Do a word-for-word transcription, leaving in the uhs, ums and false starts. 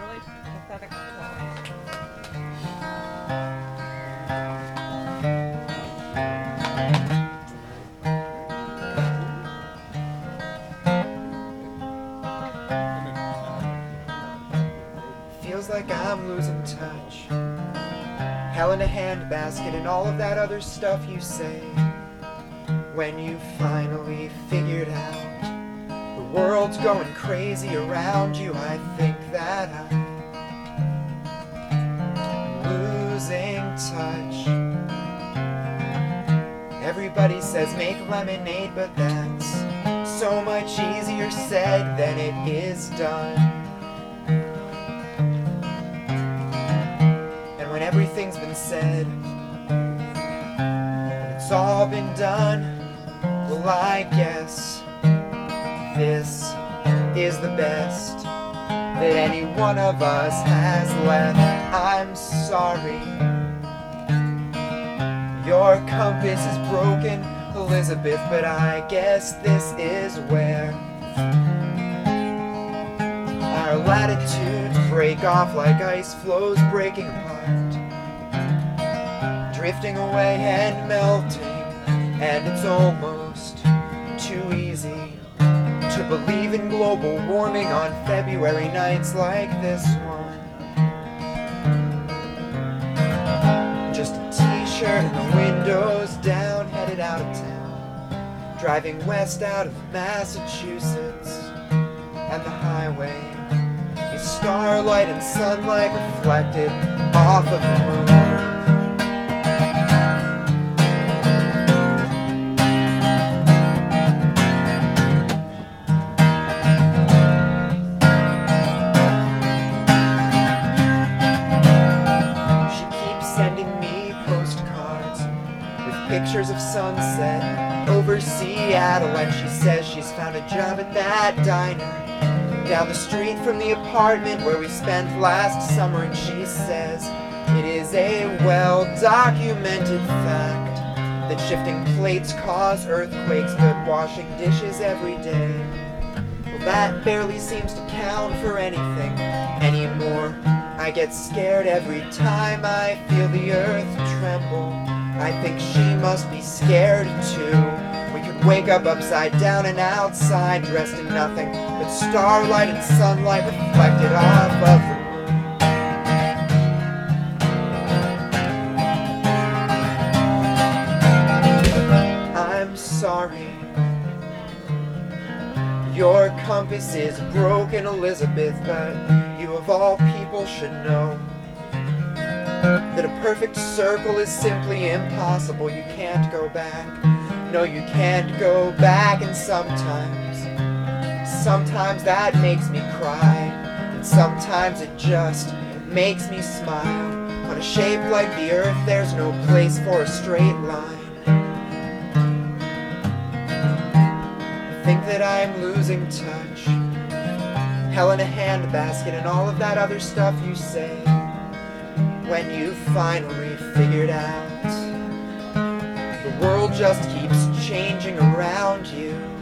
really pathetic performance. Feels like I'm losing touch. Hell in a handbasket and all of that other stuff you say. When you finally figured out the world's going crazy around you, I think that I'm losing touch. Everybody says make lemonade, but that's so much easier said than it is done. And when everything's been said, when it's all been done, well, I guess this is the best that any one of us has left. I'm sorry, your compass is broken, Elizabeth, but I guess this is where our latitudes break off like ice floes breaking apart, drifting away and melting, and it's almost too easy to believe in global warming on February nights like this one. Just a t-shirt and the windows down, headed out of town, driving west out of Massachusetts, and the highway is starlight and sunlight reflected off of the moon. Pictures of sunset over Seattle, and she says she's found a job at that diner down the street from the apartment where we spent last summer, and she says it is a well-documented fact that shifting plates cause earthquakes, but washing dishes every day, well, that barely seems to count for anything anymore. I get scared every time I feel the earth tremble. I think she must be scared too. We could wake up upside down and outside, dressed in nothing but starlight and sunlight reflected off of the moon. I'm sorry, your compass is broken, Elizabeth, but you of all people should know that a perfect circle is simply impossible. You can't go back. No, you can't go back. And sometimes, sometimes that makes me cry, and sometimes it just makes me smile. On a shape like the earth, there's no place for a straight line. I think that I'm losing touch. Hell in a handbasket and all of that other stuff you say. When you finally figured out the world just keeps changing around you.